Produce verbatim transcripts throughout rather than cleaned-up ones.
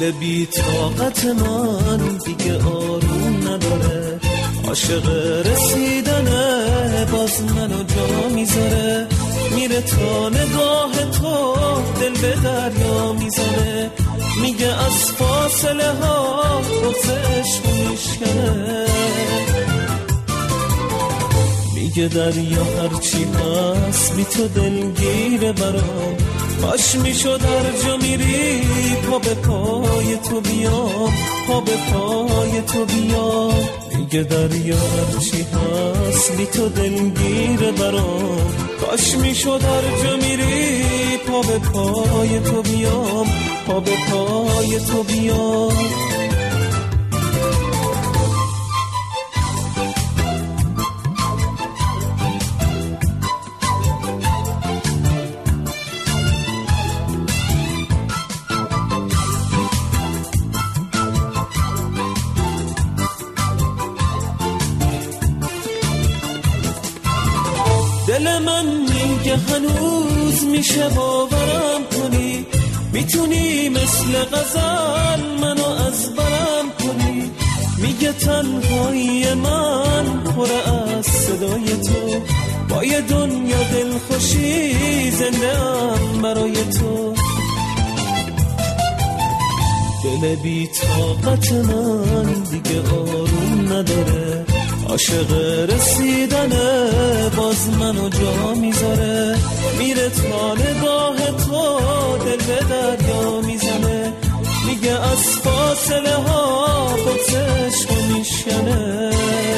دل بی طاقت من دیگه آروم نداره، عاشق رسیدنه باز منو جا میذاره، میره تا نگاه تو دل به دریا میزنه، میگه از فاصله ها بغزش میشکنه، میگه دریا هرچی هست بی تو دلگیره برام، باش میشد هر جا میری پا به پای تو بیام، پا به پای تو بیام، میگه دریا هرچی هست بی تو دلگیره برام، باش میشد هر جا میری پا به پای تو بیام، پا به پای تو بیام. دل من میگه هنوز میشه باورم کنی، میتونی مثل غزل منو از برم کنی، میگه تنهایی من پر از صدای تو، با یه دنیا دلخوشی زنده ام برای تو، دل بی طاقت من دیگه آروم نداره، عاشق رسیدنه باز منو جا میذاره، میره تا نگاه تو دل به دریا میزنه، میگه از فاصله ها بغزش میشکنه،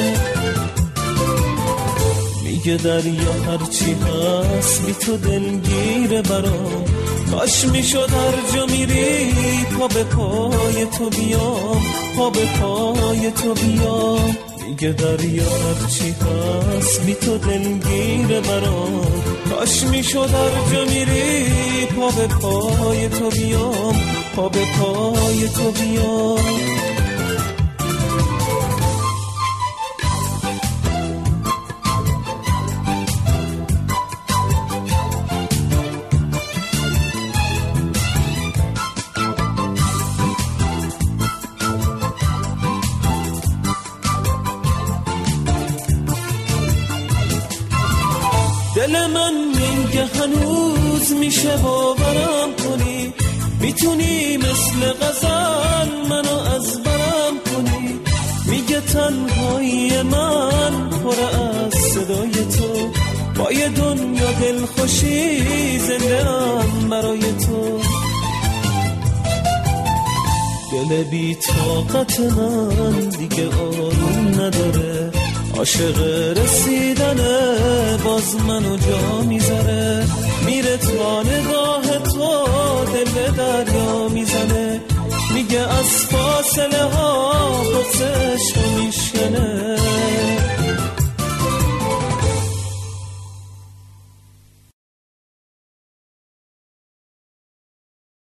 میگه دریا هرچی هست بی تو دلگیره برام، کاش میشد هر جا میری پا به پای تو بیام، پا به پای تو بیام، میگه دریا هرچی هست بی تو دلگیره برام، کاش میشد هر جا میری پا به پای تو بیام، پا به پای تو بیام. دل من میگه هنوز میشه باورم کنی، میتونی مثل غزل منو از برم کنی، میگه تنهایی من پر از صدای تو، با یه دنیا دلخوشی زنده ام برای تو، دل بی طاقت من دیگه آروم نداره، عاشق رسیدنه باز منو جا میذاره، میره تا نگاه تو دل به دریا میزنه، میگه از فاصله ها بغزش میشکنه.